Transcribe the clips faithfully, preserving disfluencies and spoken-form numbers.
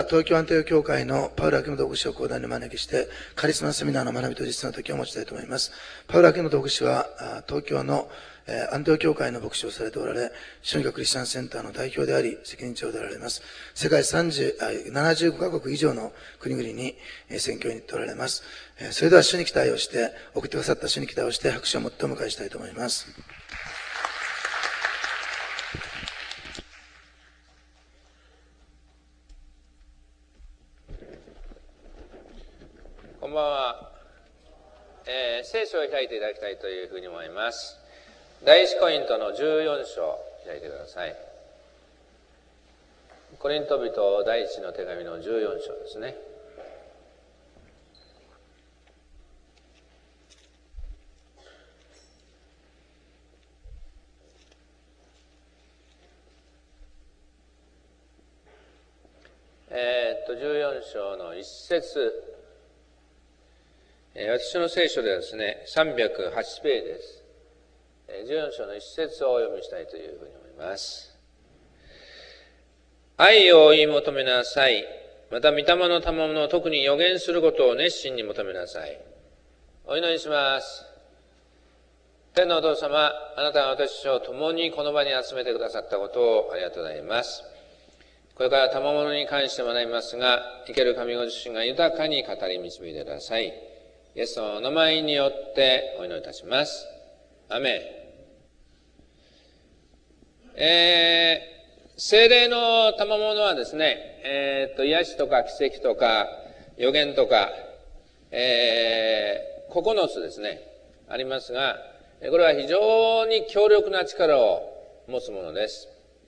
東京アントニオ教会のパウロ秋元牧師を講談に招きして、カリスマセミナーの学びと実践の時を持ちたいと思います。パウロ秋元牧師は、東京のアントニオ教会の牧師をされておられ、小児科クリスチャンセンターの代表であり、責任長であられます。世界さんじゅう、ななじゅうごカ国以上の国々に宣教に行っておられます。それでは主に期待をして、送ってくださった主に期待をして、拍手をもってお迎えしたいと思います。 こんばんは、えー、聖書を開いていただきたいというふうに思います。第一コリントのじゅうよん章を開いてください。コリント人第一の手紙のじゅうよん章ですね。えー、っとじゅうよん章の一節、私の聖書ではですね、さんびゃくはちページです。じゅうよん章の一節をお読みしたいというふうに思います。愛を追い求めなさい。また、御霊の賜物を特に予言することを熱心に求めなさい。お祈りします。天のお父様、あなたが私を共にこの場に集めてくださったことをありがとうございます。これから賜物に関して学びますが、生ける神ご自身が豊かに語り導いてください。イエス様のお名前によってお祈りいたします。アメン。えー、聖霊の賜物はですね、えー、っと、癒しとか奇跡とか予言とか、えー、ここのつですね、ありますが、これは非常に強力な力を持つものです。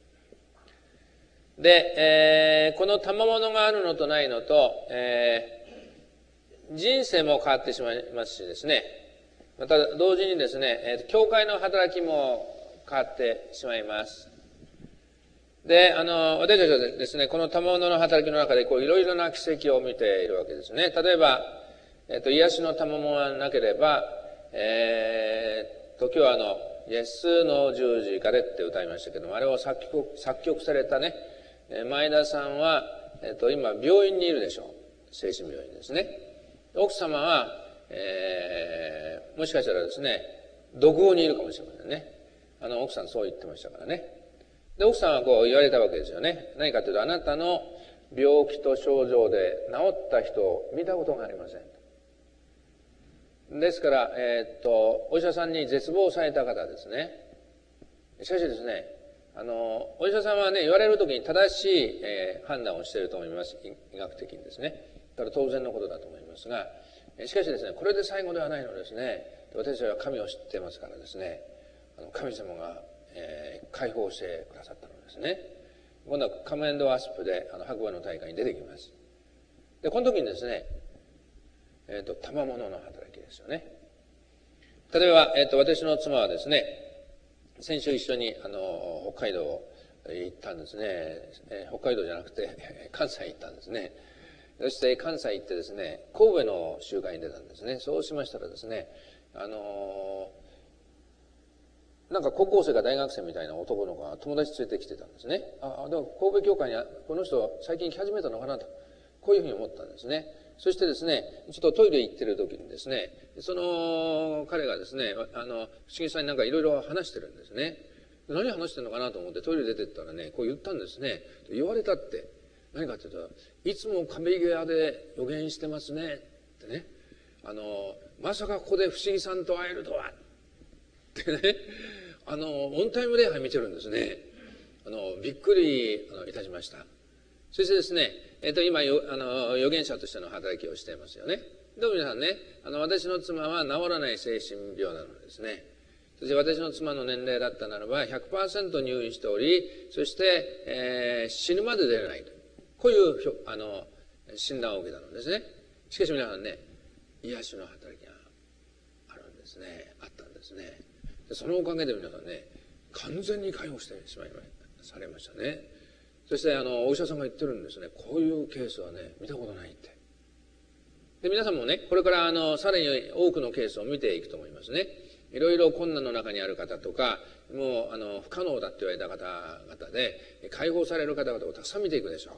で、えー、この賜物があるのとないのと、えー人生も変わってしまいますしですね、また同時にですね、教会の働きも変わってしまいます。で、あの、私たちはですね、この賜物の働きの中でこういろいろな奇跡を見ているわけですね。例えば、えっと、癒しの賜物がなければ、えー、時はあの、イエスの十字架でって歌いましたけども、あれを作曲、作曲されたね、前田さんは、えっと、今、病院にいるでしょう。精神病院ですね。奥様は、えー、もしかしたらですね、毒後にいるかもしれませんね。あの、奥さんそう言ってましたからね。で、奥さんはこう言われたわけですよね。何かというと、あなたの病気と症状で治った人を見たことがありません。ですから、えー、っと、お医者さんに絶望された方ですね。しかしですね、あの、お医者さんはね、言われるときに正しい、えー、判断をしていると思います。医学的にですね。だから当然のことだと思いますが、しかしですね、これで最後ではないのですね。私たちは神を知っていますからですね、あの神様が、えー、解放してくださったのですね。今度はカム&ワスプであの白馬の大会に出てきます。で、この時にですね、えっと、賜物の働きですよね。例えば、えっと、私の妻はですね、先週一緒にあの北海道行ったんですね、えー、北海道じゃなくて関西行ったんですね。そして関西行ってですね、神戸の集会に出たんですね。そうしましたらですね、あのー、なんか高校生か大学生みたいな男の子が友達連れてきてたんですね。あ、でも神戸教会にこの人最近来始めたのかなと、こういうふうに思ったんですね。そしてですね、ちょっとトイレ行ってる時にですね、その彼がですね、あの、不思議さんになんかいろいろ話してるんですね。何話してるのかなと思ってトイレ出てったらね、こう言ったんですね。言われたって。何かというと、いつも壁際で予言してますねってね、あのまさかここで不思議さんと会えるとはってね、あのオンタイム礼拝見てるんですね。あのびっくりあのいたしました。そしてですね、えっと今よあの預言者としての働きをしていますよね。でも皆さんね、あの私の妻は治らない精神病なのですね。そして私の妻の年齢だったならば ひゃくパーセント 入院しており、そして、えー、死ぬまで出れないと。こういうあの診断を受けたのですね。しかし皆さんね、癒しの働きがあるんですね。あったんですね。でそのおかげで皆さんね、完全に解放してしまいまされましたね。そしてあのお医者さんが言ってるんですね。こういうケースはね、見たことないって。で皆さんもね、これからあのさらに多くのケースを見ていくと思いますね。いろいろ困難の中にある方とか、もうあの不可能だって言われた方々で解放される方々をたくさん見ていくでしょう。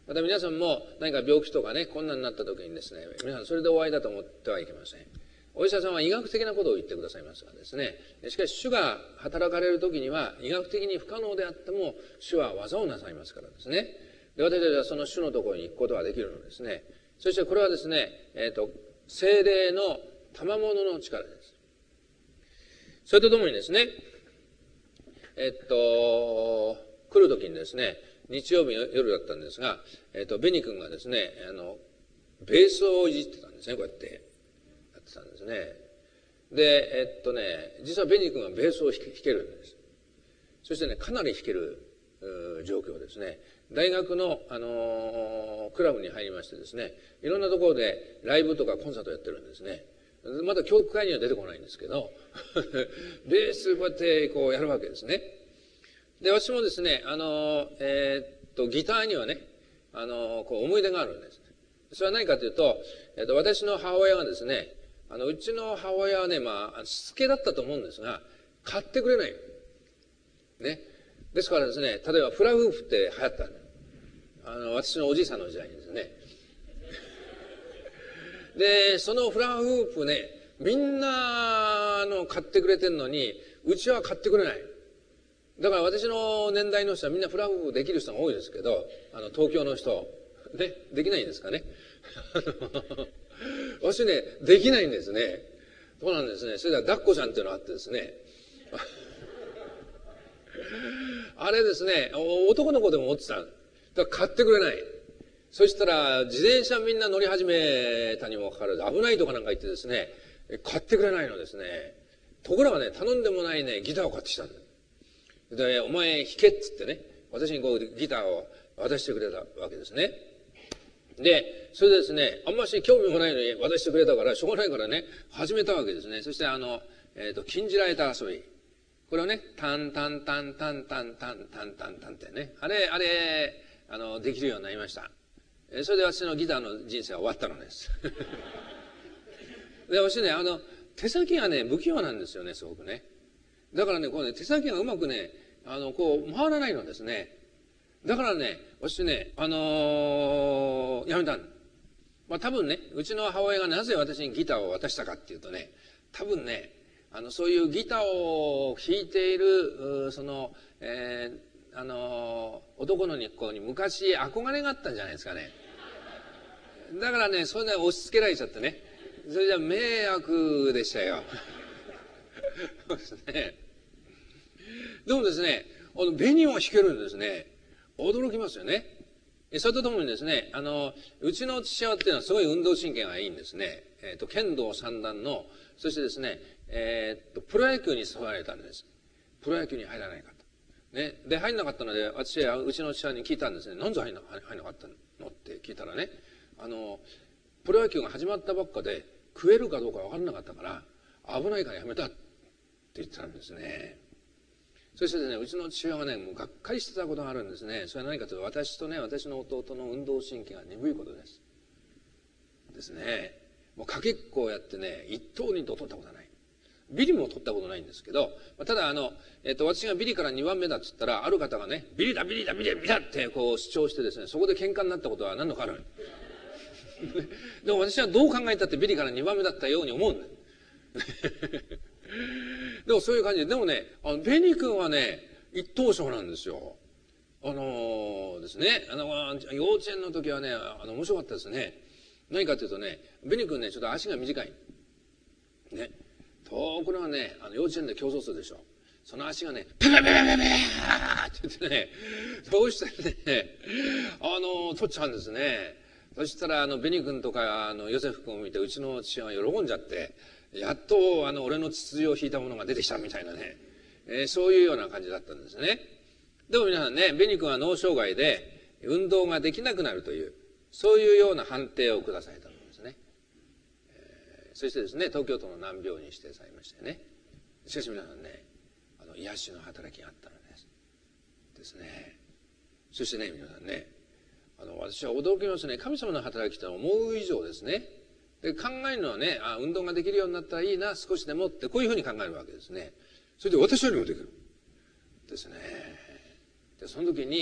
また皆さんも何か病気とかね、困難になった時にですね、皆さんそれで終わりだと思ってはいけません。お医者さんは医学的なことを言ってくださいますがですね、しかし主が働かれる時には医学的に不可能であっても主は技をなさいますからですね。で、私たちはその主のところに行くことができるのですね。そしてこれはですね、えっと、聖霊の賜物の力です。それとともにですね、えっと、来る時にですね、日曜日の夜だったんですが、えっと、ベニ君がですね、あの、ベースをいじってたんですね、こうやって。やってたんですね。で、えっとね、実はベニ君はベースを弾けるんです。そしてね、かなり弾ける状況ですね。大学の、あのー、クラブに入りましてですね、いろんなところでライブとかコンサートやってるんですね。まだ教会には出てこないんですけど、ベースこうやってこうやるわけですね。で、私もですね、あの、えー、っと、ギターにはね、あの、こう思い出があるんです。それは何かというと、えー、っと、私の母親がですね、あの、うちの母親はね、まあ、しつけだったと思うんですが、買ってくれない。ね。ですからですね、例えばフラフープって流行ったの。あの、私のおじいさんの時代にですね。で、そのフラフープね、みんなの買ってくれてんのに、うちは買ってくれない。だから私の年代の人はみんなフラフープできる人が多いですけど、あの、東京の人、ね、できないんですかね。私ね、できないんですね。そうなんですね。それでは、抱っこちゃんっていうのがあってですね。あれですね、男の子でも持ってた。だから買ってくれない。そしたら、自転車みんな乗り始めたにもかかわらず、危ないとかなんか言ってですね、買ってくれないのですね。ところがね、頼んでもないね、ギターを買ってきたんだ。で、お前弾けっつってね、私にこうギターを渡してくれたわけですね。で、それでですね、あんまし興味もないのに渡してくれたから、しょうがないからね、始めたわけですね。そしてあの、えっと、禁じられた遊び。これをね、タンタンタンタンタンタンタンタンタンってね、あれ、あれ、あの、できるようになりました。それで私のギターの人生は終わったのです。で、私ね、あの、手先がね、不器用なんですよね、すごくね。だからね、こうね、手先がうまくね、あの、こう、回らないのですね。だからね、私ね、あのー、やめたん。まあ多分ね、うちの母親がなぜ私にギターを渡したかっていうとね、多分ね、あの、そういうギターを弾いている、その、えー、あのー、男の子に昔憧れがあったんじゃないですかね。だからね、それで押し付けられちゃってね。それじゃ迷惑でしたよ。そうですね。でもですね、あの、紅を弾けるんですね。驚きますよね。それとともにですね、あの、うちの父親っていうのはすごい運動神経がいいんですね。えっと、剣道三段の、そしてですね、えー、っと、プロ野球に誘われたんです。プロ野球に入らないかと。ね。で、入んなかったので、私はうちの父親に聞いたんですね。なんで入んな入んなかったのって聞いたらね、あの、プロ野球が始まったばっかで、食えるかどうか分からなかったから、危ないからやめたって言ってたんですね。そしてですね、うちの父親はね、もうがっかりしてたことがあるんですね。それは何かというと、私とね、私の弟の運動神経が鈍いことです。ですね。もうかけっこをやってね、一等二等取ったことはない。ビリも取ったことないんですけど、ただあの、えっと、私がビリからにばんめだって言ったら、ある方がね、ビリだ、ビリだ、ビリだ、ビリだってこう主張してですね、そこで喧嘩になったことは何度かある。でも私はどう考えたってビリからにばんめだったように思うんだ。でもそういう感じで、でもね、あの、ベニ君はね、一等賞なんですよ。あのー、ですね、あの、幼稚園の時はね、あの、面白かったですね。何かというとね、ベニ君ね、ちょっと足が短い。ね。ところがね、あの、幼稚園で競争するでしょ。その足がね、ペペペペペペーって言ってね、そうしてね、あの、取っちゃうんですね。そしたら、あの、ベニ君とか、あの、ヨセフ君を見て、うちの父親が喜んじゃって、やっと、あの、俺の血筋を引いたものが出てきたみたいなね、えー、そういうような感じだったんですね。でも皆さんね、ベニ君は脳障害で、運動ができなくなるという、そういうような判定を下されたんですね。えー、そしてですね、東京都の難病に指定されましてね。しかし皆さんね、あの、癒しの働きがあったのです。ですね。そしてね、皆さんね、あの、私は驚きますね。神様の働きというのは思う以上ですね。で、考えるのはね、あ、運動ができるようになったらいいな、少しでもって、こういうふうに考えるわけですね。それで私よりもできる。ですね。で、その時に、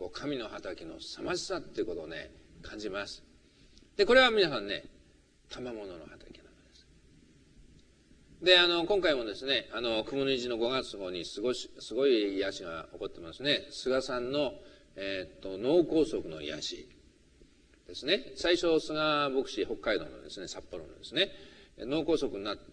こう神の働きの凄まじさっていうことをね、感じます。で、これは皆さんね、賜物の働きなのです。で、あの、今回もですね、あの、雲虹のごがつ号にすごし、すごい癒しが起こってますね。菅さんの、えー、っと、脳梗塞の癒しですね。最初、菅牧師、北海道のですね、札幌のですね、脳梗塞になって、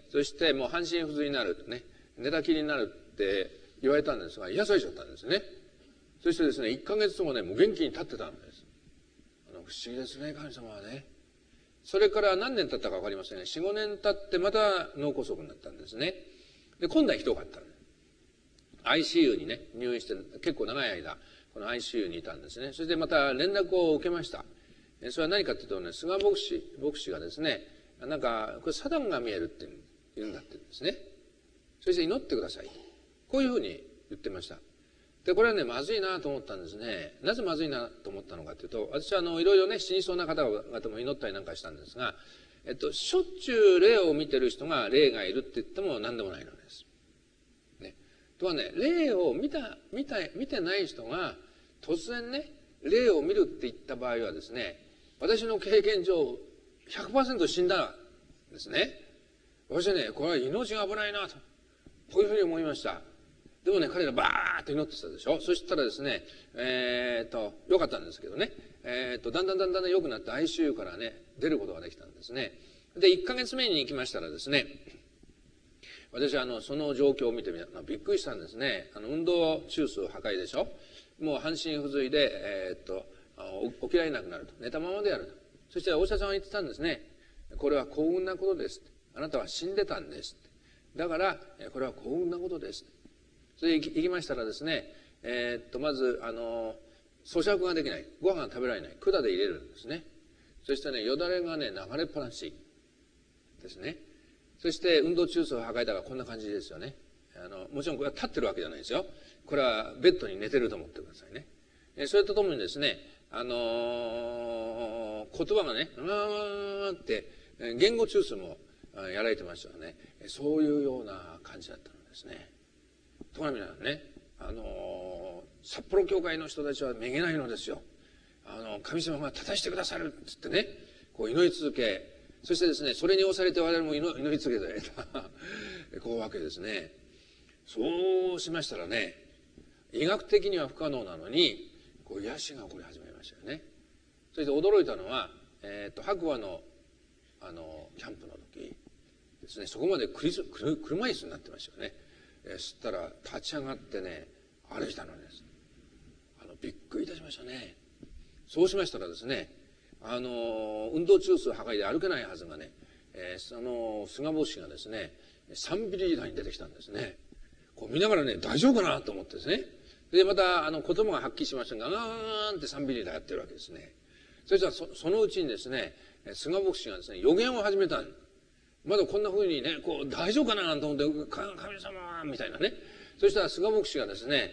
そしてもう半身不随になるとね、寝たきりになるって言われたんですが、癒されちゃったんですね。そしてですね、いっかげつもね、もう元気に立ってたんです。あの、不思議ですね、神様はね。それから何年経ったか分かりませんね。よん、ごねん経ってまた脳梗塞になったんですね。で、今度はひどかったんです。アイシーユー にね、入院して、結構長い間、この アイシーユー にいたんですね。そしてまた連絡を受けました。それは何かというとね、菅牧師、牧師がですね、なんか、これサタンが見えるって言うんだって言うんですね。そして祈ってください。こういうふうに言ってました。で、これはね、まずいなと思ったんですね。なぜまずいなと思ったのかというと、私はあの、いろいろね、死にそうな方々も祈ったりなんかしたんですが、えっと、しょっちゅう霊を見てる人が霊がいるって言っても何でもないのです。ね。とはね、霊を見た、見た、見てない人が突然ね、霊を見るって言った場合はですね、私の経験上、ひゃくパーセント 死んだんですね。私はね、これは命が危ないなと、こういうふうに思いました。でもね、彼らバーッと祈ってたでしょ。そしたらですね、えー、っと、よかったんですけどね、えー、っと、だんだんだんだん良くなって アイシーユー からね、出ることができたんですね。で、いっかげつめに行きましたらですね、私はあの、その状況を見てみたら、びっくりしたんですね。あの、運動中枢破壊でしょ。もう半身不随で、えー、っと、起きられなくなると。寝たままでやると。そしてお医者さんは言ってたんですね。これは幸運なことです。あなたは死んでたんです。だから、これは幸運なことです。それで行きましたらですね、えー、っと、まず、あの、咀嚼ができない。ご飯が食べられない。管で入れるんですね。そしてね、よだれがね、流れっぱなしですね。そして、運動中枢破壊だからこんな感じですよね。あの、もちろんこれは立ってるわけじゃないですよ。これはベッドに寝てると思ってくださいね。えそれとともにですね、あのー、言葉がね、うーって、言語中枢もやられてましたよね。そういうような感じだったのですね。ところが皆さんね、あのー、札幌教会の人たちはめげないのですよ。あの、神様が立たしてくださるって言ってね、こう祈り続け、そしてですね、それに押されて我々も祈り続けてこういうわけですね。そうしましたらね、医学的には不可能なのに、こう癒しが起こり始めましたよね。そして驚いたのは、えっと、白馬の、あの、キャンプの時ですね、そこまでクリス車椅子になってましたよね。えー、そしたら立ち上がってね、歩いたのです。あの、びっくりいたしましたね。そうしましたらですね、あの、運動中枢破壊で歩けないはずがね、えー、その、菅牧師がですね、さんビリ台に出てきたんですね。こう見ながらね、大丈夫かなと思ってですね。で、また、あの、言葉がはっきりしましたが、ガーンってさんビリ台やってるわけですね。そしたらそ、そのうちにですね、菅牧師がですね、予言を始めたんです。まだこんな風にね、こう、大丈夫かなと思って、神様みたいなね。そしたら菅牧師がですね、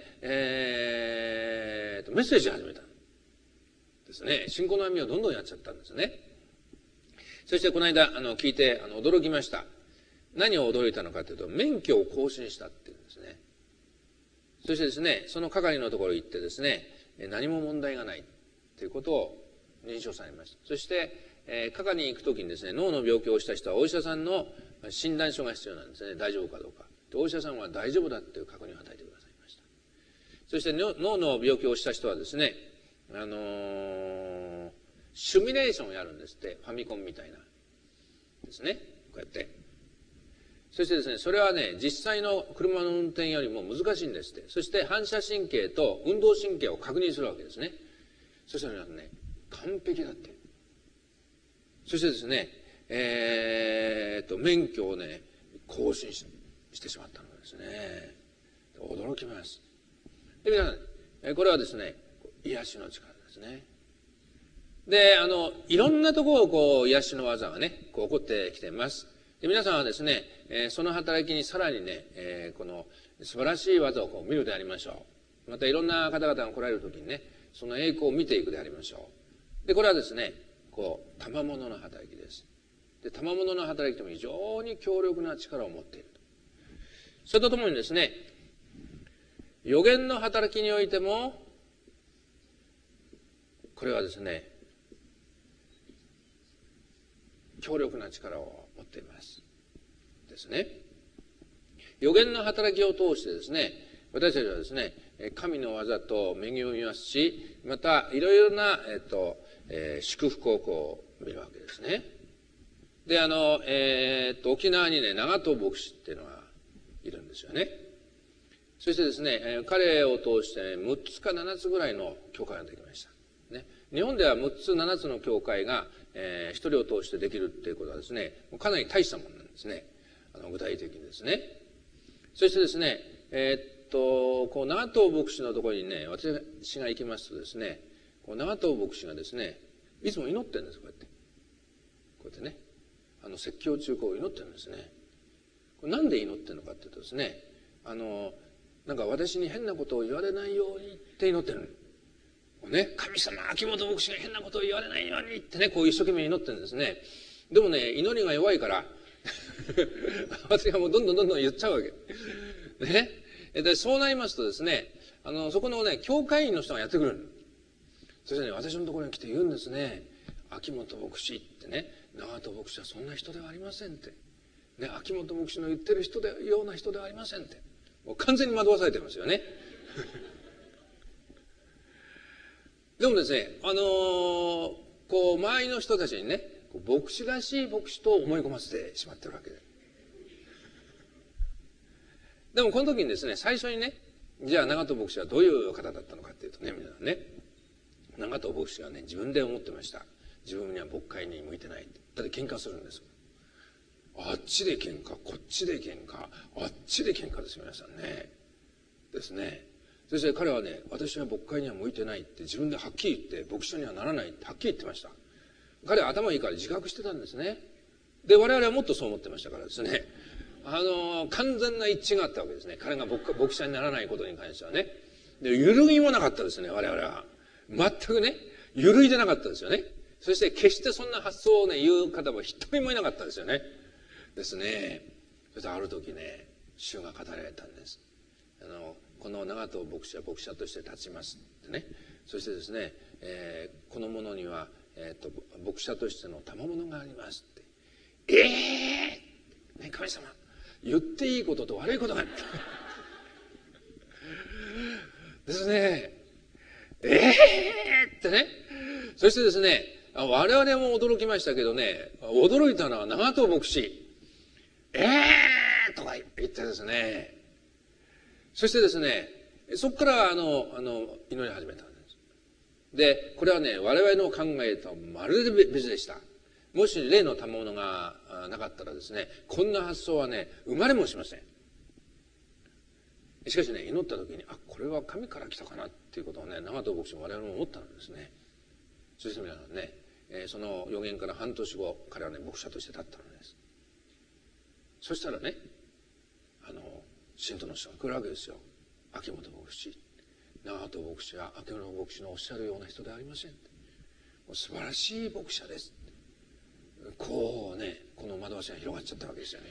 えーと、メッセージを始めたんですね。信仰の網をどんどんやっちゃったんですね。そしてこの間、あの、聞いて、あの、驚きました。何を驚いたのかというと、免許を更新したっていうんですね。そしてですね、その係のところに行ってですね、何も問題がないということを認証されました。そして、えー、係に行くときにですね、脳の病気をした人はお医者さんの診断書が必要なんですね。大丈夫かどうか。お医者さんは大丈夫だという確認を与えてくださいました。そして脳の病気をした人はですね、あのー、シミュレーションをやるんですって。ファミコンみたいな。ですね。こうやって。そしてですね、それはね、実際の車の運転よりも難しいんですって。そして反射神経と運動神経を確認するわけですね。そしたらね、完璧だって。そしてですね、えー、っと、免許をね、更新 し, してしまったのですね。驚きます。で、皆さん、これはですね、癒しの力ですね。で、あの、いろんなところをこう、癒しの技がね、こう起こってきています。で、皆さんはですね、えー、その働きにさらにね、えー、この素晴らしい技をこう見るでありましょう。またいろんな方々が来られるときにね、その栄光を見ていくでありましょう。で、これはですね、こう、賜物の働きです。で、賜物の働きとも非常に強力な力を持っていると。それとともにですね、予言の働きにおいても、 これはですね、強力な力を持っていますですね。預言の働きを通してですね、私たちはですね、神の技と恵みを見ますし、またいろいろな、えっとえー、祝福をこう見るわけですね。で、あの、えー、っと沖縄にね、長藤牧師っていうのがいるんですよね。そしてですね、彼を通してむっつかななつぐらいの教会ができました。ね、日本ではむっつななつの教会が、えー、ひとりを通してできるっていうことはですね、かなり大したものなんですね。あの具体的にですね。そしてですね、えー、っとこう長藤牧師のところにね、私が行きますとですね、こう長藤牧師がですね、いつも祈ってるんです。こうやってこうやってね、あの説教中こう祈ってるんですね。これなんで祈ってるのかっていうとですね、あのなんか私に変なことを言われないようにって祈ってる。ね、神様、秋元牧師が変なことを言われないようにってね、こう一生懸命祈ってるんですね。でもね、祈りが弱いから、私がもうどんどんどんどん言っちゃうわけ。ね。で、そうなりますとですね、あの、そこのね、教会員の人がやってくる。そしてね、私のところに来て言うんですね。秋元牧師ってね、長門牧師はそんな人ではありませんって。ね、秋元牧師の言ってる人で、ような人ではありませんって。もう完全に惑わされてますよね。でもですね、あのー、こう、周りの人たちにね、牧師らしい牧師と思い込ませてしまってるわけで。でもこの時にですね、最初にね、じゃあ長門牧師はどういう方だったのかっていうとね、皆さんね、長門牧師はね、自分で思ってました。自分には牧会に向いてない。だって喧嘩するんです。あっちで喧嘩、こっちで喧嘩、あっちで喧嘩ですよ、皆さんね。ですね。そして彼はね、私は牧会には向いてないって自分ではっきり言って、牧師にはならないってはっきり言ってました。彼は頭いいから自覚してたんですね。で、我々はもっとそう思ってましたからですね。あの、完全な一致があったわけですね。彼が牧牧者にならないことに関してはね。で、揺るぎもなかったですね、我々は。全くね、揺るいでなかったですよね。そして決してそんな発想をね、言う方も一人もいなかったですよね。ですね。そしてある時ね、主が語られたんです。あの、この長門牧師は牧者として立ちますってね。そしてですね、えー、この者には、えーと、牧者としての賜物がありますって。ええー、ね、神様、言っていいことと悪いことがある。ですね。ええー、ってね。そしてですね、我々も驚きましたけどね、驚いたのは長門牧師。ええー、とか言ってですね。そしてですね、そこからあの、あの、祈り始めたんです。で、これはね、我々の考えとはまるで別でした。もし例の賜物がなかったらですね、こんな発想はね、生まれもしません。しかしね、祈った時に、あ、これは神から来たかなっていうことをね、長門牧師も我々も思ったんですね。そして皆さんね、えー、その予言から半年後、彼はね、牧者として立ったのです。そしたらね、あの、信徒の人が来るわけですよ。秋元牧師、長門牧師は秋元牧師のおっしゃるような人ではありません。もう素晴らしい牧者です。こうね、この惑わしが広がっちゃったわけですよね。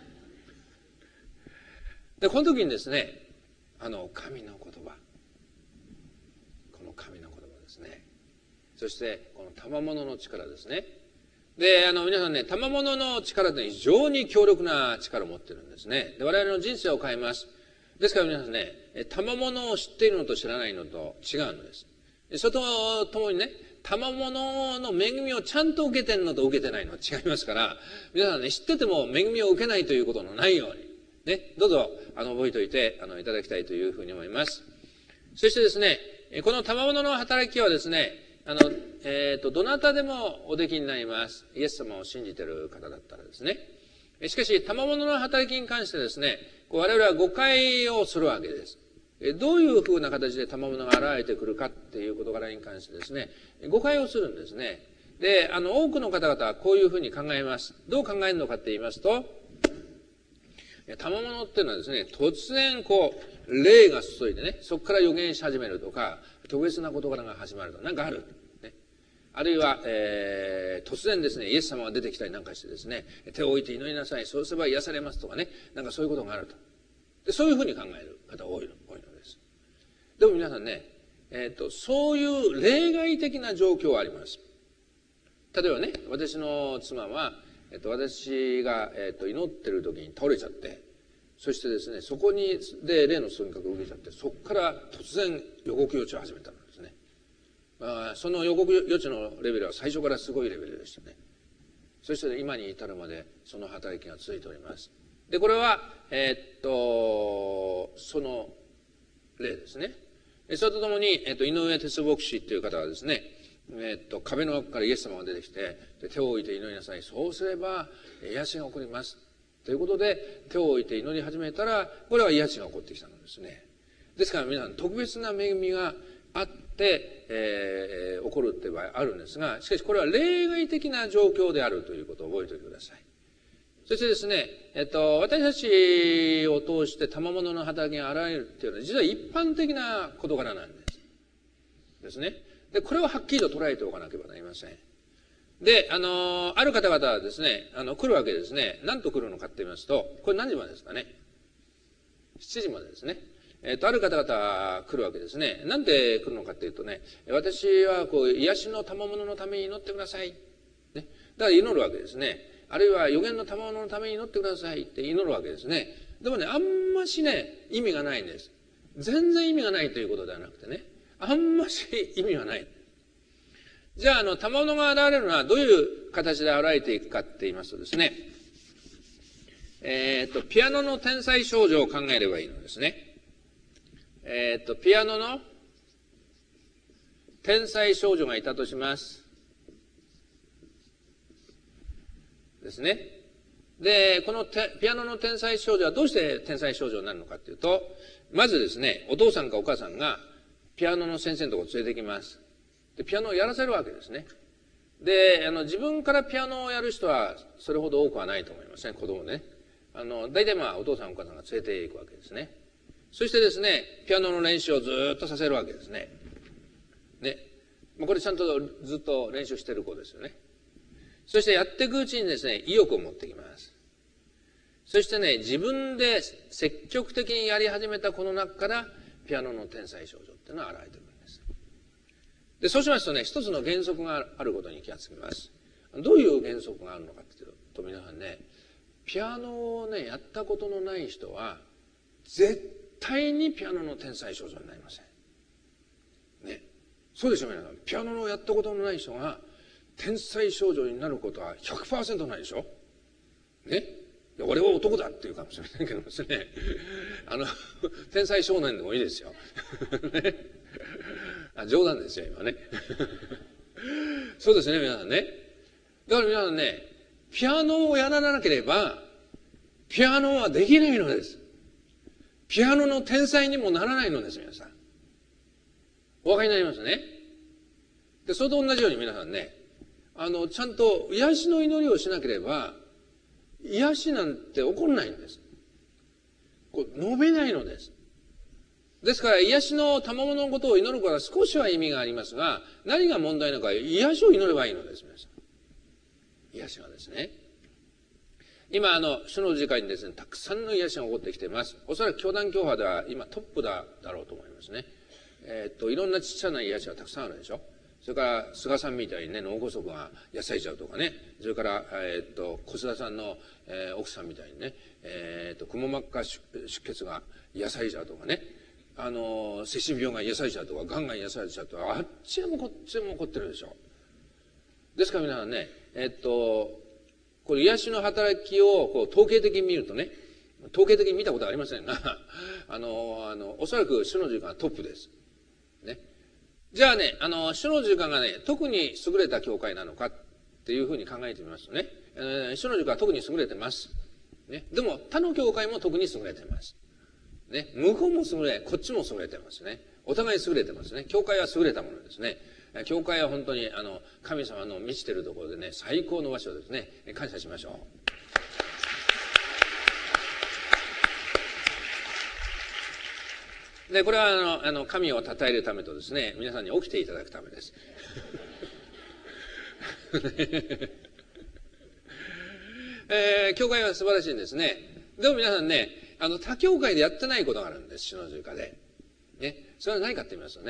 で、この時にですね、あの、神の言葉。この神の言葉ですね。そして、この賜物の力ですね。で、あの、皆さんね、賜物の力って非常に強力な力を持ってるんですね。で、我々の人生を変えます。ですから皆さんね、賜物を知っているのと知らないのと違うのです。それとともにね、賜物の恵みをちゃんと受けてるのと受けてないのは違いますから、皆さんね、知ってても恵みを受けないということのないように、ね、どうぞ、あの、覚えておいて、あの、いただきたいというふうに思います。そしてですね、この賜物の働きはですね、あの、えっと、どなたでもおできになります。イエス様を信じている方だったらですね。しかし、賜物の働きに関してですね、我々は誤解をするわけです。どういうふうな形で賜物が現れてくるかっていう事柄に関してですね、誤解をするんですね。で、あの、多くの方々はこういうふうに考えます。どう考えるのかって言いますと、賜物っていうのはですね、突然こう、霊が注いでね、そこから予言し始めるとか、特別な事柄が始まるとか、なんかある。ね、あるいは、えー、突然ですね、イエス様が出てきたりなんかしてですね、手を置いて祈りなさい、そうすれば癒されますとかね、なんかそういうことがあると。でそういうふうに考える方が多いの、多いのです。でも皆さんね、 えっと、そういう例外的な状況はあります。例えばね、私の妻は、えっと、私が、えっと、祈ってる時に倒れちゃって、そしてですね、そこに、で、霊の損覚を受けちゃって、そこから突然予告予知を始めたんですね。あその予告予知のレベルは最初からすごいレベルでしたね。そして今に至るまでその働きが続いております。で、これは、えー、っと、その例ですね。それとともに、えー、っと、井上哲夫牧師っていう方はですね、えー、っと、壁の奥からイエス様が出てきて、で手を置いて祈りなさい。そうすれば、癒しが起こります。ということで、手を置いて祈り始めたら、これは癒しが起こってきたのですね。ですから皆さん、特別な恵みがあって、えー、起こるっていう場合あるんですが、しかしこれは例外的な状況であるということを覚えておいてください。そしてですね、えっと、私たちを通して賜物の働きが現れるっていうのは、実は一般的な事柄なんです。ですね。で、これをはっきりと捉えておかなければなりません。で、あの、ある方々はですね、あの、来るわけですね。何と来るのかって言いますと、これ何時までですかね。しちじまでですね。えっと、ある方々来るわけですね。なんで来るのかっていうとね、私はこう、癒しの賜物のために祈ってください。ね。だから祈るわけですね。あるいは予言の賜物のために祈ってくださいって祈るわけですね。でもね、あんましね、意味がないんです。全然意味がないということではなくてね、あんまし意味がない。じゃあ、あの、賜物が現れるのはどういう形で現れていくかって言いますとですね、えっと、ピアノの天才少女を考えればいいのですね。えっと、ピアノの天才少女がいたとします。ですね。で、このピアノの天才少女はどうして天才少女になるのかっていうと、まずですね、お父さんかお母さんがピアノの先生のところに連れてきます。で、ピアノをやらせるわけですね。で、あの、自分からピアノをやる人はそれほど多くはないと思いますね、子供ね。あの、大体まあ、お父さんお母さんが連れて行くわけですね。そしてですね、ピアノの練習をずっとさせるわけですね。ね。これちゃんとずっと練習してる子ですよね。そしてやっていくうちにですね、意欲を持ってきます。そしてね、自分で積極的にやり始めたこの中から、ピアノの天才少女っていうのは現れてくるんです。で、そうしますとね、一つの原則があることに気がつきます。どういう原則があるのかっていうと、皆さんね、ピアノをね、やったことのない人は、絶対にピアノの天才少女になりません。ね。そうでしょ、皆さん。ピアノをやったことのない人が、天才少女になることは ひゃくパーセント ないでしょ。ね。俺は男だっていうかもしれませんけどですね。あの、天才少年でもいいですよ。ね、あ、冗談ですよ、今ね。そうですね、皆さんね。だから皆さんね、ピアノをやらなければ、ピアノはできないのです。ピアノの天才にもならないのです、皆さん。お分かりになりますね。で、それと同じように皆さんね、あの、ちゃんと癒しの祈りをしなければ、癒しなんて起こらないんです。こう伸びないのです。ですから、癒しの賜物のことを祈ることは少しは意味がありますが、何が問題なのか、癒しを祈ればいいのです、皆さん。癒しがですね。今、あの、主の時間にですね、たくさんの癒しが起こってきています。おそらく教団教派では今トップだ、だろうと思いますね。えー、っと、いろんなちっちゃな癒しがたくさんあるでしょ。それから、菅さんみたいにね、脳梗塞が癒されちゃうとかね。それから、えー、っと、小須田さんの、えー、奥さんみたいにね、えー、っと、くも膜下出血が癒されちゃうとかね。あの、精神病が癒されちゃうとか、がんが癒されちゃうとか、あっちでもこっちでも起こってるでしょ。ですから皆さんね、えー、っと、これ癒しの働きをこう統計的に見るとね、統計的に見たことはありませんが、あの、あの、おそらく主の時間はトップです。ね。じゃあね、あの、主の時間がね、特に優れた教会なのかっていうふうに考えてみますとね、えー、主の時間は特に優れてます。ね。でも、他の教会も特に優れてます。ね。向こうも優れ、こっちも優れてますね。お互い優れてますね。教会は優れたものですね。教会は本当に、あの、神様の満ちているところでね、最高の場所ですね。感謝しましょう。で、これはあの、あの、神を称えるためとですね、皆さんに起きていただくためです。えー、教会は素晴らしいんですね。でも皆さんね、あの、他教会でやってないことがあるんです、主の十字架で。ね。それは何かって言いますとね、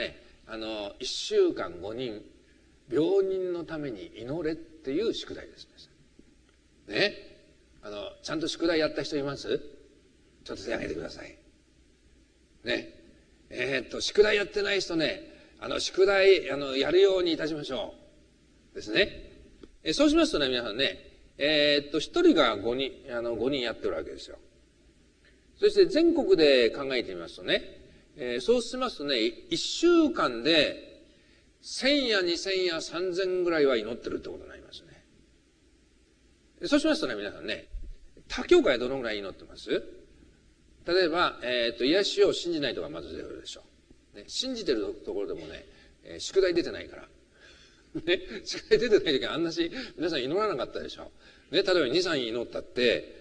あの、一週間ごにん、病人のために祈れっていう宿題ですね。ね。あの、ちゃんと宿題やった人います？ちょっと手挙げてください。ね。えー、っと、宿題やってない人ね、あの、宿題、あの、やるようにいたしましょう。ですね。えそうしますとね、皆さんね、えー、っと、一人が五人、あの、五人やってるわけですよ。そして全国で考えてみますとね、えー、そうしますとね、一週間で、千や二千や三千ぐらいは祈ってるってことになりますね。そうしますとね、皆さんね、他教会はどのぐらい祈ってます？例えば、えっと、癒しを信じないとかまず出るでしょう。ね、信じてるところでもね、えー、宿題出てないから。ね、宿題出てない時はあんなし、皆さん祈らなかったでしょ。ね、例えば二三祈ったって、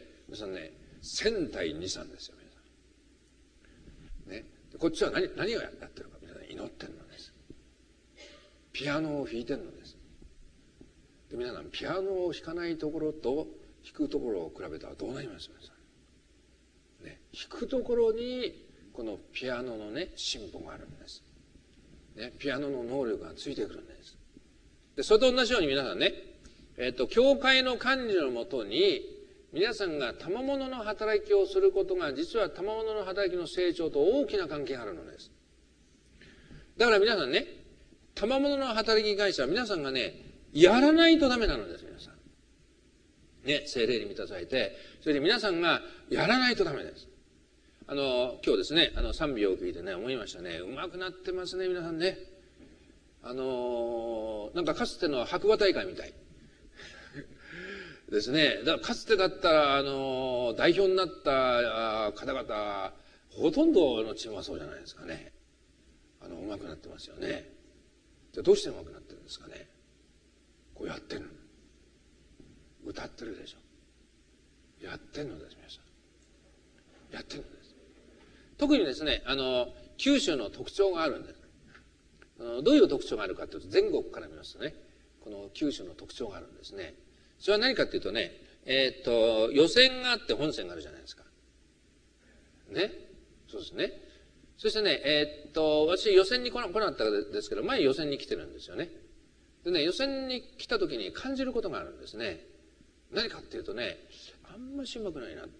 皆さんね、千対二三ですよ、皆さん。ね、こっちは何、何をやってるか、皆さん祈ってるのです。ピアノを弾いてるのです。で、皆さん、ピアノを弾かないところと弾くところを比べたらどうなりますか？ね、弾くところにこのピアノのね進歩があるんです、ね、ピアノの能力がついてくるんです。でそれと同じように皆さんね、えっと教会の管理のもとに皆さんが賜物の働きをすることが実は賜物の働きの成長と大きな関係があるのです。だから皆さんね、賜物の働きに関しては皆さんがねやらないとダメなのです。皆さんね、聖霊に満たされて、それで皆さんがやらないとダメです。あの、今日ですね、あの、賛美を聞いてね、思いましたね。うまくなってますね、皆さんね。あの、なんかかつての白馬大会みたい。ですね。だからかつてだったら、あの、代表になった方々、ほとんどのチームはそうじゃないですかね。あの、うまくなってますよね。じゃあどうしてうまくなってるんですかね。こうやってる。歌ってるでしょ。やってんのです、皆さん。やってんのです。特にですね、あの、九州の特徴があるんです。あのどういう特徴があるかというと、全国から見ますとね、この九州の特徴があるんですね。それは何かというとね、えー、っと、予選があって本戦があるじゃないですか。ね。そうですね。そしてね、えー、っと、私予選に来なかったんですけど、前予選に来てるんですよね。でね、予選に来た時に感じることがあるんですね。何かっていうとね、あんましうまくないな。ね、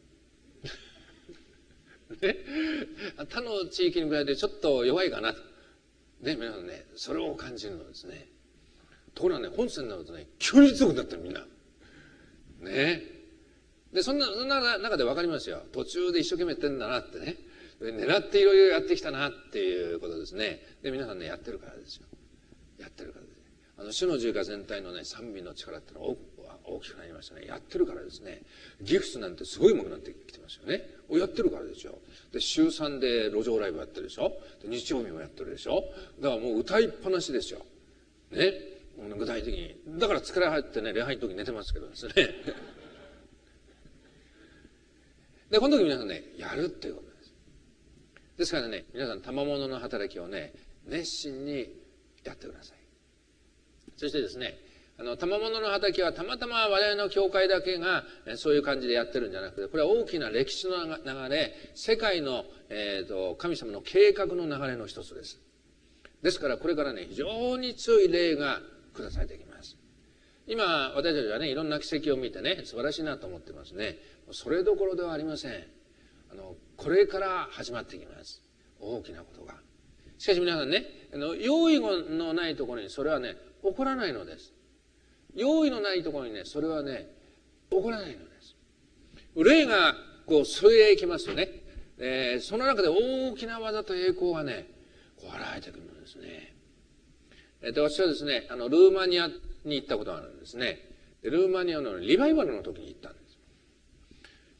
他の地域に比べてちょっと弱いかな。ね、皆さんね、それを感じるのですね。ところがね、本戦になるとね、急に強くなってるみんな。ね。で、そんな、そんな中で分かりますよ。途中で一生懸命やってんだなってね。狙っていろいろやってきたなっていうことですね。で、皆さんね、やってるからですよ。やってるからです。あの、主の十架全体のね、賛美の力ってのは大きくなりましたね。やってるからですね。ギフスなんてすごい上手くなってきてますよね。やってるからですよ。で、週さんで路上ライブやってるでしょ。で、日曜日もやってるでしょ。だからもう歌いっぱなしですよ。ね。具体的に。だから疲れ入ってね、礼拝の時寝てますけどですね。で、この時皆さんね、やるっていうことです。ですからね、皆さん、賜物の働きをね、熱心にやってください。そしてですね、あの、賜物の働きはたまたま我々の教会だけがそういう感じでやってるんじゃなくて、これは大きな歴史の流れ、世界の、えーと、神様の計画の流れの一つです。ですからこれからね、非常に強い霊が下されてきます。今、私たちはね、いろんな奇跡を見てね、素晴らしいなと思ってますね。それどころではありません。あの、これから始まってきます。大きなことが。しかし皆さんね、あの、用意のないところにそれはね、起こらないのです。用意のないところにね、それはね、起こらないのです。霊がこう添えていきますよね。えー、その中で大きな技と栄光がね、こう現れてくるのですね。えー、で私はですね、あの、ルーマニアに行ったことがあるんですね。でルーマニアのリバイバルの時に行ったんです。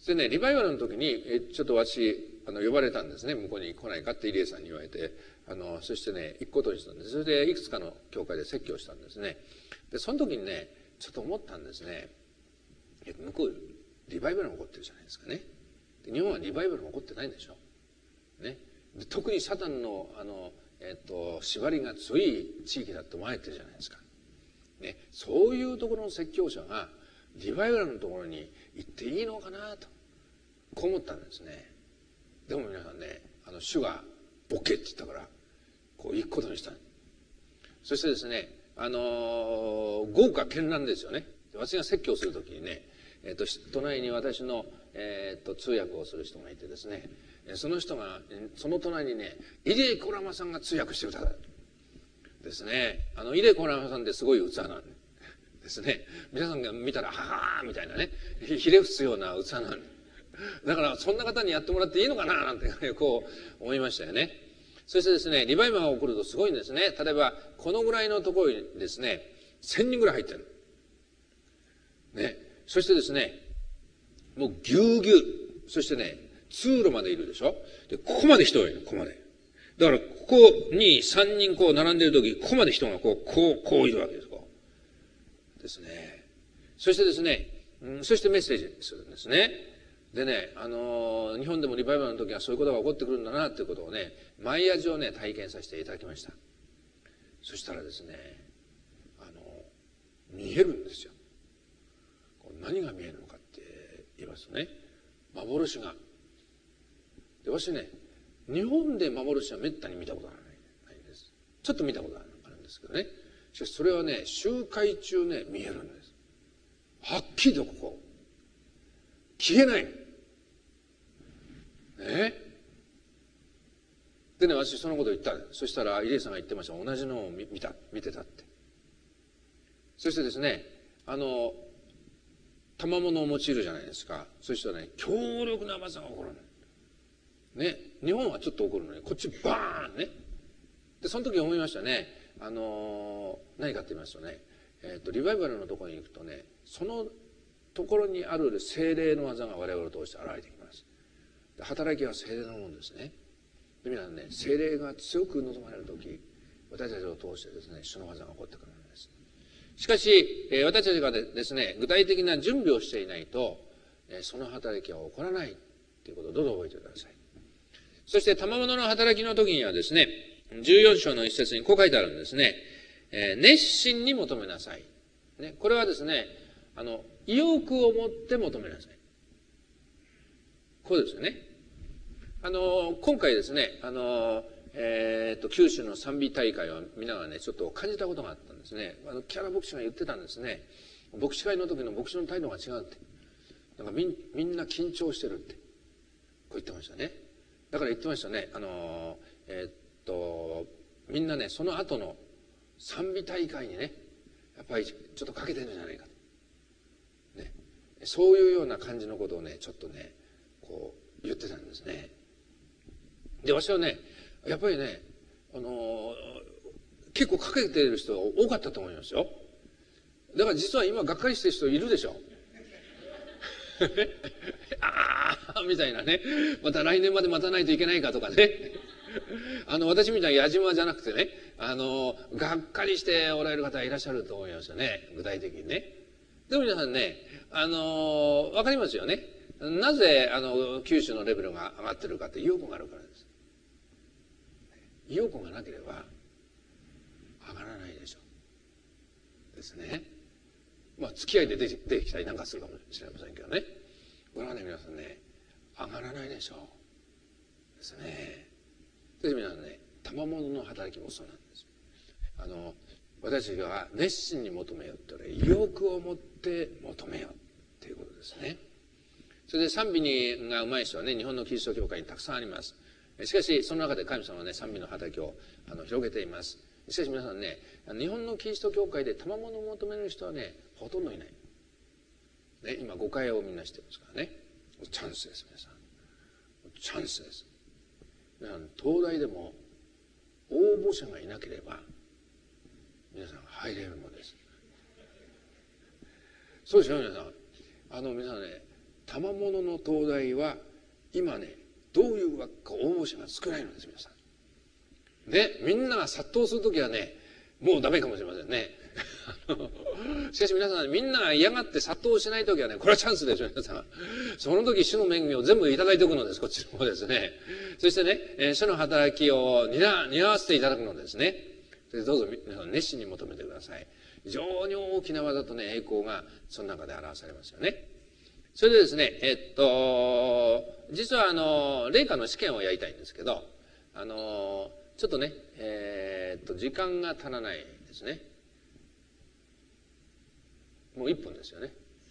でね、リバイバルの時に、えちょっと私、あの、呼ばれたんですね。向こうに来ないかって入江さんに言われて、あの、そしてね、行くことにしたんです。それでいくつかの教会で説教したんですね。で、その時にね、ちょっと思ったんですね。向こう、リバイバルが起こってるじゃないですかね。で日本はリバイバルが起こってないんでしょ。ね。で特にサタンの、あの、えっと、縛りが強い地域だって思われてるじゃないですか。ね。そういうところの説教者が、リバイバルのところに行っていいのかなと、こう思ったんですね。でも皆さんね、あの、主が OK って言ったから、こう行くことにした。 そしてですね、あのー、豪華絢爛ですよね。私が説教するときにね、えっと、隣に私の、えっと、通訳をする人がいてですね、その人が、その隣にね、イレイ・コラマさんが通訳してくださる。ですね。あの、イレイ・コラマさんってすごい器なんですね。皆さんが見たら、ははーみたいなね、ひれ伏すような器なんで。だから、そんな方にやってもらっていいのかななんて、ね、こう、思いましたよね。そしてですね、リバイバルが起こるとすごいんですね。例えば、このぐらいのところにですね、千人ぐらい入ってる。ね。そしてですね、もうぎゅうぎゅう。そしてね、通路までいるでしょ。で、ここまで人がいる。ここまで。だから、ここにさんにんこう並んでいるとき、ここまで人がこう、こう、こういるわけです。こうですね。そしてですね、うん、そしてメッセージするんですね。でね、あのー、日本でもリバイバルの時はそういうことが起こってくるんだなっていうことをね、毎味をね、体験させていただきました。そしたらですね、あのー、見えるんですよ。何が見えるのかって言いますとね、幻が。で、私ね、日本で幻はめったに見たことがないんです。ちょっと見たことがあるんですけどね。しかしそれはね、集会中ね、見えるんです。はっきりとここ。消えない。ね。でね、私そのことを言った。そしたら、イレイさんが言ってました。同じのを見た、見てたって。そしてですね、あの、賜物を用いるじゃないですか。そしたらね、強力な技が起こるの。ね。日本はちょっと起こるのに、こっちバーンね。で、その時思いましたね。あのー、何かって言いますとね、えっと、リバイバルのところに行くとね、そのところにある精霊の技が我々を通して現れてきます。で、働きは精霊のものですね。で、皆さんね、精霊が強く望まれる時、私たちを通してですね、主の技が起こってくるんです。しかし、えー、私たちがですね、具体的な準備をしていないと、えー、その働きは起こらないということをどうぞ覚えてください。そして、賜物の働きの時にはですね、じゅうよん章の一節にこう書いてあるんですね。えー、熱心に求めなさい。ね、これはですね、あの、意欲を持って求めなさい。こうですよね。あの、今回ですね、あの、えっと、九州の賛美大会を見ながらね、ちょっと感じたことがあったんですね。あの、キャラ牧師が言ってたんですね。牧師会の時の牧師の態度が違うって。なんかみん、みんな緊張してるって。こう言ってましたね。だから言ってましたね。あの、えー、っと、みんなね、その後の賛美大会にね、やっぱりちょっとかけてるんじゃないかと。ね。そういうような感じのことをね、ちょっとね、こう言ってたんですね。で、私はね、やっぱりね、あのー、結構かけてる人が多かったと思いますよ。だから実は今がっかりしてる人いるでしょ。ああみたいなね。また来年まで待たないといけないかとかね。あの、私みたいな矢島じゃなくてね、あの、がっかりしておられる方いらっしゃると思いますよね。具体的にね。でも皆さんね、あの、わかりますよね。なぜ、あの、九州のレベルが上がってるかって意欲があるからです。意欲がなければ上がらないでしょう。ですね。まあ、付き合いで出て、出てきたりなんかするかもしれませんけどね。これはね、皆さんね、上がらないでしょう。ですね。そして皆さんね、賜物の働きもそうなんです。あの、私が熱心に求めようって言ったら、意欲を持って求めようっていうことですね。それで賛美にがうまい人はね、日本のキリスト教会にたくさんあります。しかし、その中で神様はね、賛美の働きをあの広げています。しかし皆さんね、日本のキリスト教会で賜物を求める人はね、ほとんどいない。ね、今誤解をみんなしてますからね。チャンスです、皆さん。チャンスです。皆さん、東大でも応募者がいなければ、皆さん入れるのです。そうですよ、皆さん。あの、皆さんね、賜物の東大は、今ね、どういうわけか応募者が少ないのです、皆さん。で、みんなが殺到するときはね、もうダメかもしれませんね。しかし皆さん、みんなが嫌がって殺到しないときはね、これはチャンスですよ、皆さん。その時、主の恵みを全部いただいておくのです、こっちの方ですね。そしてね、えー、主の働きを担、担わせていただくのですね。それでどうぞ皆さん熱心に求めてください。非常に大きな技とね、栄光がその中で表されますよね。それでですね、えっと、実はあの、霊下の試験をやりたいんですけど、あの、ちょっとね、えー、っと、時間が足らないですね。もういっぷんですよね。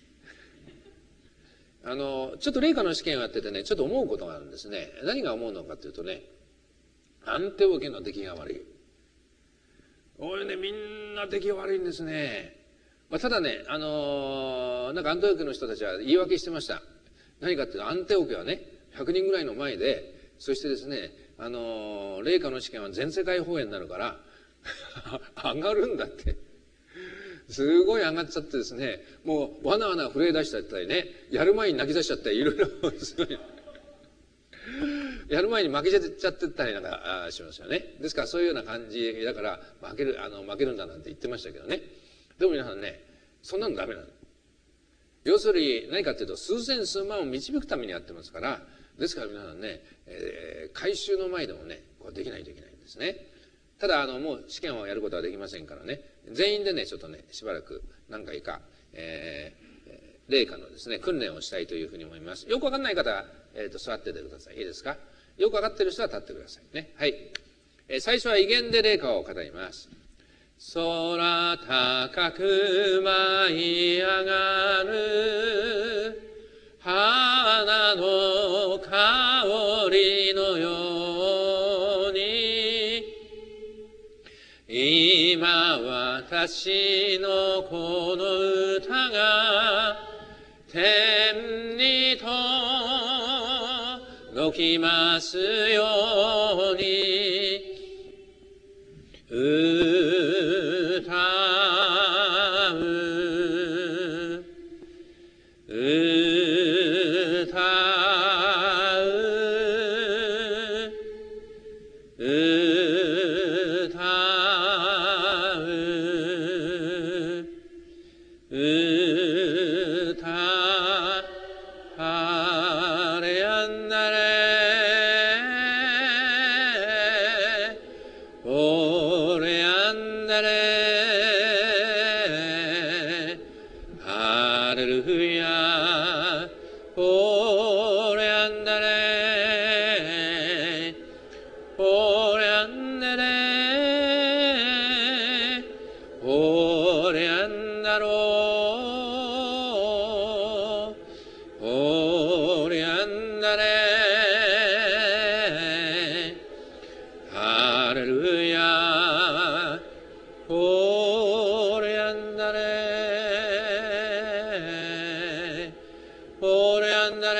あの、ちょっと霊下の試験をやっててね、ちょっと思うことがあるんですね。何が思うのかというとね、アンテオ家の出来が悪い。おいね、みんな出来が悪いんですね。まあ、ただね、あのー、なんかアンテオ家の人たちは言い訳してました。何かっていうと、アンテオ家はね、ひゃくにんぐらいの前で、そしてですね、あのー、霊下の試験は全世界放映になるから、上がるんだって。すごい上がっちゃってですね、もうわなわな震え出しちゃったりね、やる前に泣き出しちゃったり、いろいろすごい。やる前に負けちゃってたりなんかしますよね。ですからそういうような感じだから負ける、あの負けるんだなんて言ってましたけどね。でも皆さんね、そんなのダメなの。要するに何かっていうと、数千数万を導くためにやってますから、ですから皆さんね、えー、改宗の前でもね、こうできないといけないんですね。ただあのもう試験をやることはできませんからね、全員でねちょっとねしばらく何回か、えー、霊下のですね訓練をしたいというふうに思います。よくわかんない方は、えー、と座っててください。いいですか。よくわかってる人は立ってくださいね。はい、えー、最初は威厳で霊下を語ります。空高く舞い上がる花の香りのように、今私のこの歌が天に届きますように、歌う歌う歌う歌あれあんなれおれあんなれハレルヤおれあんなれおれあんなれおれあんなろおれあんなれハレルヤおれあんなれおれあんなれ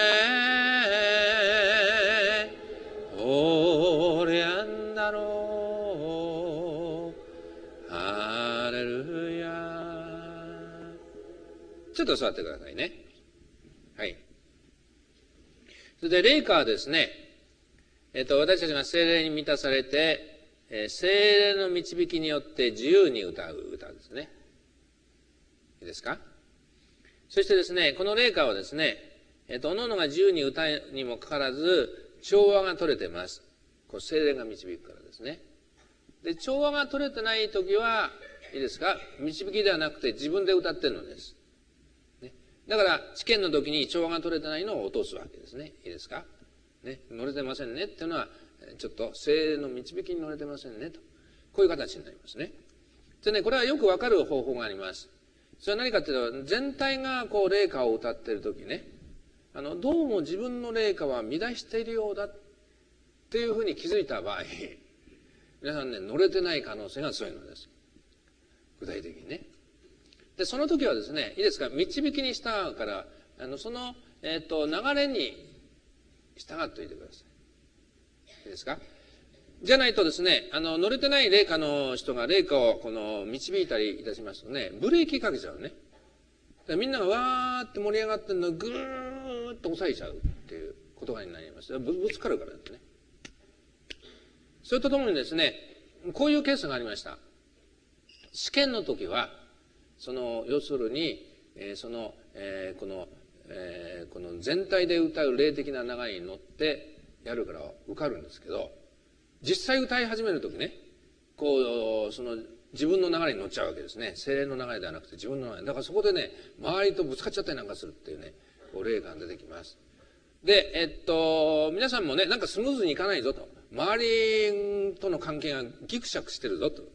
おれあんだろうハレルヤ。ちょっと座ってくださいね。はい。それで霊下はですね、えっと、私たちが聖霊に満たされて、えー、聖霊の導きによって自由に歌う歌ですね。いいですか。そしてですね、この霊下はですね、えっと、おのおのが自由に歌にもかかわらず、調和が取れてます。こう聖霊が導くからですね。で、調和が取れてないときは、いいですか、導きではなくて自分で歌ってるのです。ね、だから、試験の時に調和が取れてないのを落とすわけですね。いいですか。ね、乗れてませんねっていうのは、ちょっと聖霊の導きに乗れてませんねと。こういう形になりますね。でね、これはよくわかる方法があります。それは何かっていうと、全体がこう霊歌を歌っている時ね、あの、どうも自分の霊歌は乱しているようだっていうふうに気づいた場合、皆さんね、乗れてない可能性が強いのです。具体的にね。で、その時はですね、いいですか、導きに従うから、あの、その、えっと、流れに従っておいてください。いいですか。じゃないとですね、あの、乗れてない霊歌の人が霊歌をこの、導いたりいたしますとね、ブレーキかけちゃうね。みんながわーって盛り上がってるのをぐーっと抑えちゃうっていうことになります。ぶ、ぶつかるからですね。それとともにですね、こういうケースがありました。試験の時は、その、要するに、えー、その、えー、この、えー、この全体で歌う霊的な流れに乗ってやるから受かるんですけど、実際歌い始める時ね、こう、その、自分の流れに乗っちゃうわけですね。精霊の流れではなくて自分の流れ。だからそこでね、周りとぶつかっちゃったりなんかするっていうね、こう霊が出てきます。で、えっと、皆さんもね、なんかスムーズにいかないぞと。周りとの関係がギクシャクしてるぞと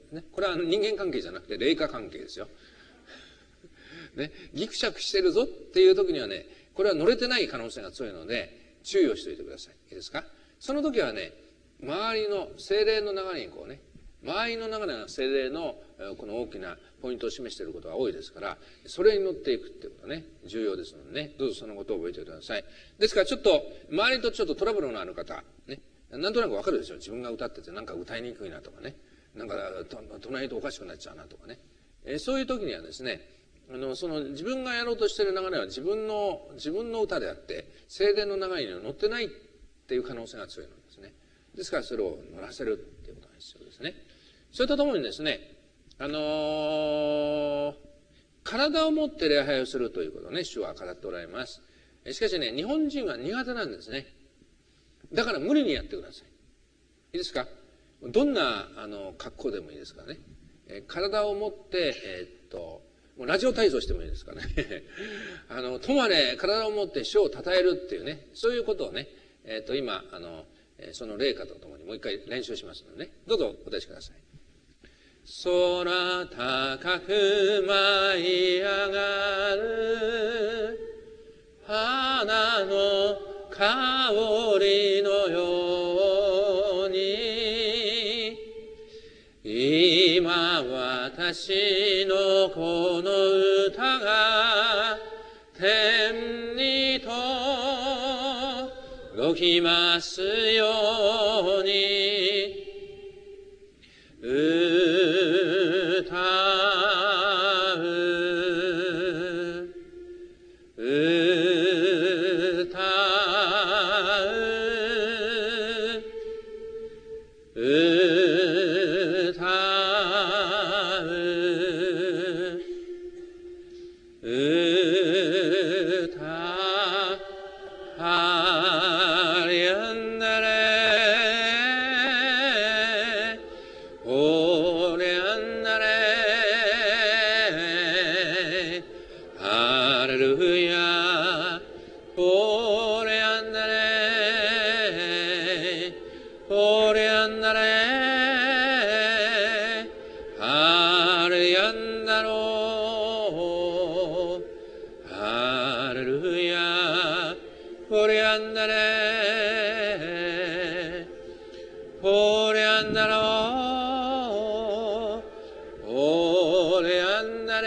ね、これは人間関係じゃなくて霊化関係ですよ。ね、ギクシャクしてるぞっていう時にはね、これは乗れてない可能性が強いので、注意をしておいてください。いいですか？その時はね、周りの精霊の流れにこうね、周りの流れが精霊のこの大きなポイントを示していることが多いですから、それに乗っていくっていうことがね、重要ですのでね、どうぞそのことを覚えておいてください。ですからちょっと、周りとちょっとトラブルのある方、ね、なんとなくわかるでしょ。自分が歌っててなんか歌いにくいなとかね、なんか唱えとおかしくなっちゃうなとかね。えー、そういう時にはですね、あの、その自分がやろうとしている流れは自分の、自分の歌であって、精霊の流れには乗ってないっていう可能性が強いのですね。ですからそれを乗らせるっていうことが必要ですね。それとともにですね、あのー、体を持って礼拝をするということをね、主は語っておられます。しかしね、日本人は苦手なんですね。だから無理にやってください。いいですか？どんな、あの、格好でもいいですからね。えー、体を持って、えー、っと、もうラジオ体操してもいいですからね。あの、ともね、体を持って主を称えるっていうね、そういうことをね、えー、っと、今、あの、その霊歌とともにもう一回練習しますのでね。どうぞお出しください。空高く舞い上がる花の香りのように、今私のこの歌が天に届きますように、歌う、歌う、歌う、歌ありゃんだれ、おりゃんだれ、ハレルヤ、おりゃんだれ、おりゃんだれ、ハレルヤんだろう、ハレルヤ、おりゃんだれ、おりゃんだろう、おりゃんだ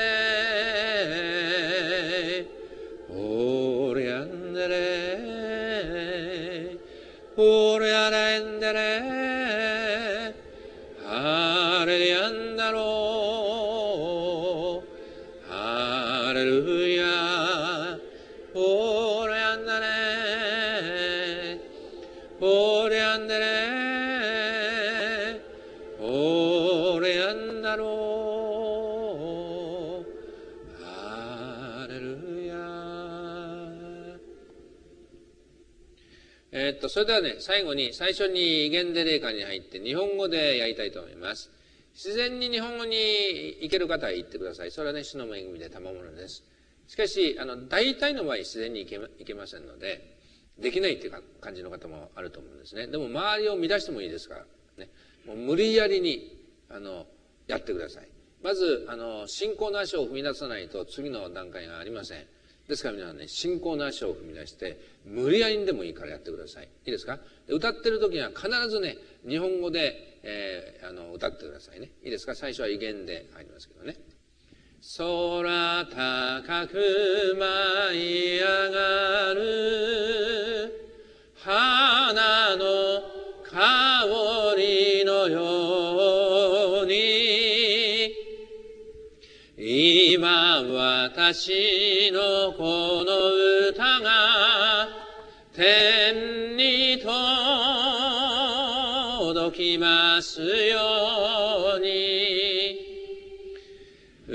れ、おりゃんだれ、おりゃらんだれ、ハレルヤんだろう、ハレルヤ、おりゃんだれ、おりゃんだれ、おりゃんだろう、ハレルヤ。えー、っと、それではね、最後に、最初に威厳で霊歌に入って日本語でやりたいと思います。自然に日本語に行ける方は言ってください。それはね、主の恵みで賜物です。しかし、あの、大体の場合自然に行けま、行けませんので、できないっていう感じの方もあると思うんですね。でも周りを乱してもいいですから、ね。もう無理やりに、あの、やってください。まず、あの、信仰の足を踏み出さないと次の段階がありません。ですから皆さんね、信仰の足を踏み出して、無理やりにでもいいからやってください。いいですか？で歌ってる時には必ずね、日本語で、えー、あの、歌ってくださいね。いいですか？最初は威厳で入りますけどね。空高く舞い上がる花の香りのように、今私のこの歌が天に届きますように、歌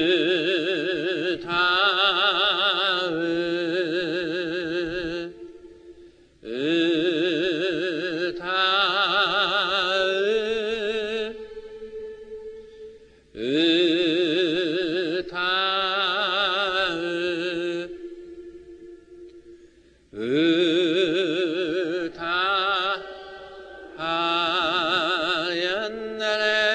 う、歌う、歌う、歌あやんなれ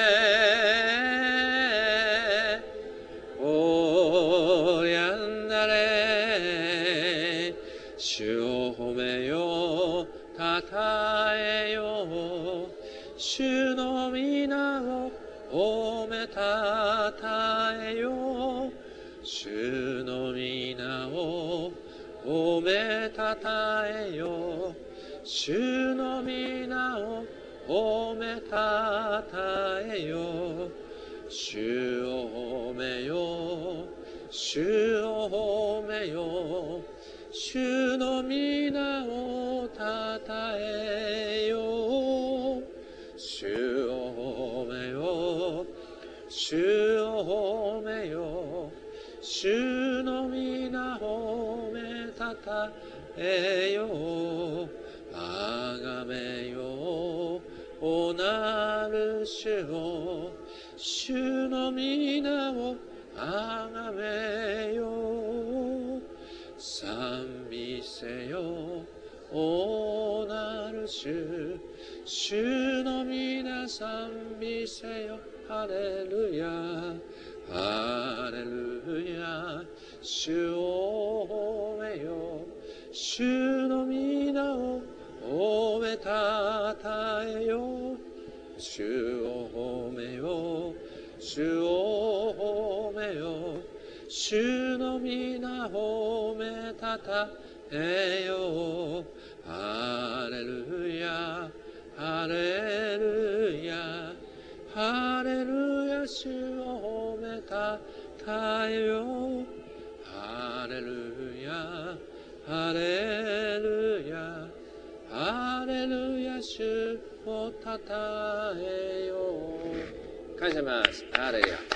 なれ。主を褒めよう、たたえよう。主の皆を褒めたたえよう。主の皆を褒めたたえよう。主の皆を褒めたたえよう。主を褒めよう。主を褒めよう。主の皆をたたえよう。主を褒めよう。主を褒めよう。主の皆を褒めたたえよう。あがめよう。おなる主を。主の皆をあがめよう。賛美せよ。おなる主。主の皆賛美せよ。ハレルヤ。ハレルヤ。主を褒めよ。主の皆を褒めたたえよ。主を褒めよ。主を褒めよ。主の皆褒めたたえよ。ハレルヤ。ハレルヤ。ハレルヤ。主を褒めたたえよ。ハレルヤ。ハレルヤ。ハレルヤ。主をたたえよう。感謝します。ハレルヤ。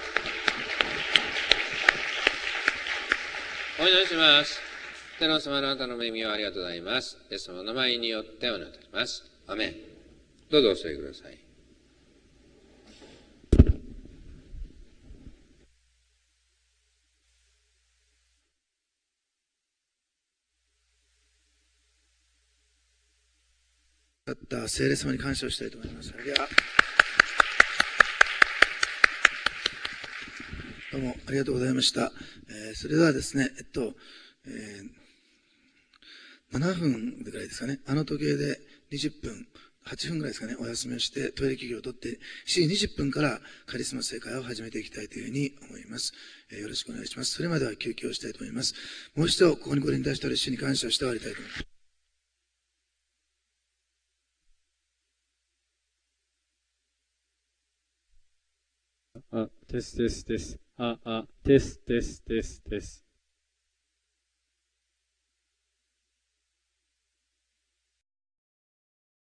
お祈りします。天の様のあなたの恵みをありがとうございます。イエス様の名前によってお祈りいたします。アメン。どうぞお座りください。 だった聖霊様に感謝をしたいと思います。ではどうもありがとうございました。えー、それではですね、えっと、えー、ななふんぐらいですかね、あの時計でにじゅっぷん、はちふんぐらいですかね、お休みをしてトイレ休憩をとって、しちじにじゅっぷんからカリスマ聖会を始めていきたいというふうに思います。えー、よろしくお願いします。それまでは休憩をしたいと思います。もう一度ここにご臨在しておる主に感謝をして終わりたいと思います。 あ、テステステス。あ、あ、テステステステス。